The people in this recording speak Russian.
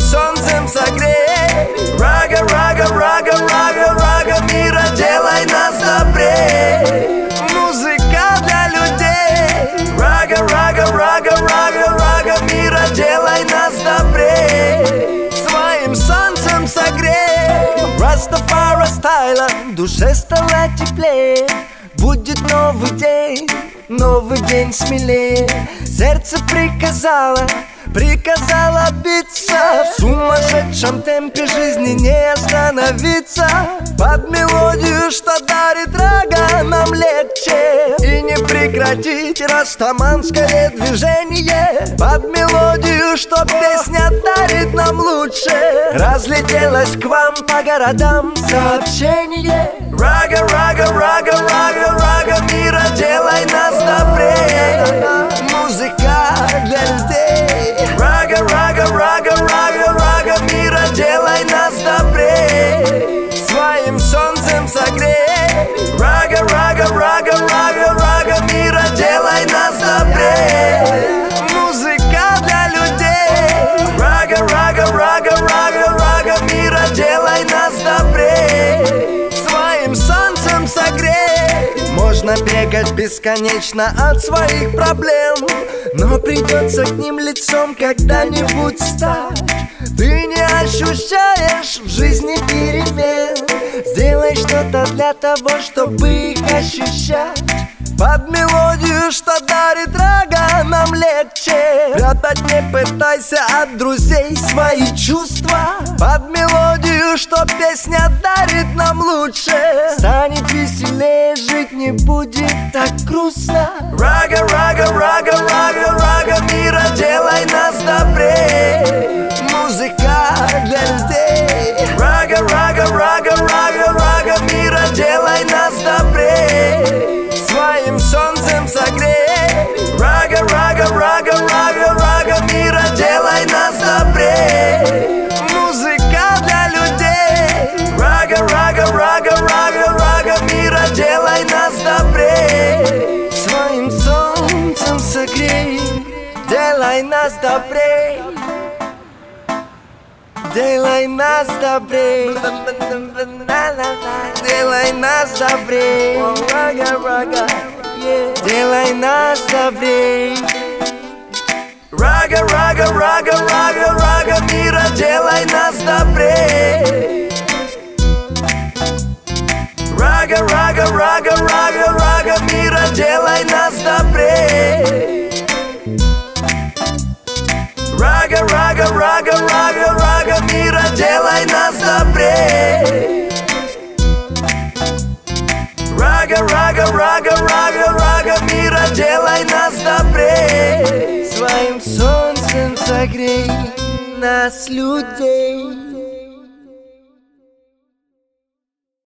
солнцем согрей. Рага, рага, рага, рага, рага мира, делай нас добрей. Музыка для людей. Рага, рага, рага, рага, рага мира, делай нас добрей. Своим солнцем согрей. Растафари стайлом душе стало теплее. Будет новый день смелее. Сердце приказало биться. В сумасшедшем темпе жизни не остановиться. Под мелодию, что дарит рага, нам легче и не прекратить растаманское движение. Под мелодию, что песня дарит нам лучше. Разлетелось к вам по городам сообщение. Рага, рага, рага, рага, рага мира, делай нас добрее. Музыка для людей. Рага, рага, рага, рага, рага мира, делай нас добрее. Своим солнцем согрей. Рага, рага, рага, рага, рага мира, делай нас добрее. Музыка для людей. Рага, рага, рага, рага, рага мира, делай нас добрее. Своим солнцем согрей. Можно бегать бесконечно от своих проблем, но придется к ним лицом когда-нибудь стать. Ты не ощущаешь в жизни перемен. Сделай что-то для того, чтобы их ощущать. Под мелодию, что дарит рага, нам легче. Прятать не пытайся от друзей свои чувства. Под мелодию, что песня дарит нам лучше. Станет веселее, жить не будет так грустно. Рага, рага, рага, рага, рага мира, делай нас добрее. Музыка для людей. Рага, рага, рага, рага, рага мира, делай нас добрее. Своим солнцем согрей. Рага, рага, рага, рага, рага мира, делай нас добрее. Музыка для людей. Рага, рага, рага, рага, рага мира, делай нас добрее. Своим солнцем согрей. Делай нас добрей. Делай нас добрей. Делай нас добрей. Рага, рага, делай нас добрей. Рага, рага, рага, рага, рага мира, делай нас добрей. Рага, рага, рага, рага, рага мира, делай нас добрей. Рага, рага, рага, рага, рага мира, делай нас добрей. Рага, рага, рага, рага, рага мира, делай нас добрей. Своим солнцем согрей нас, людей.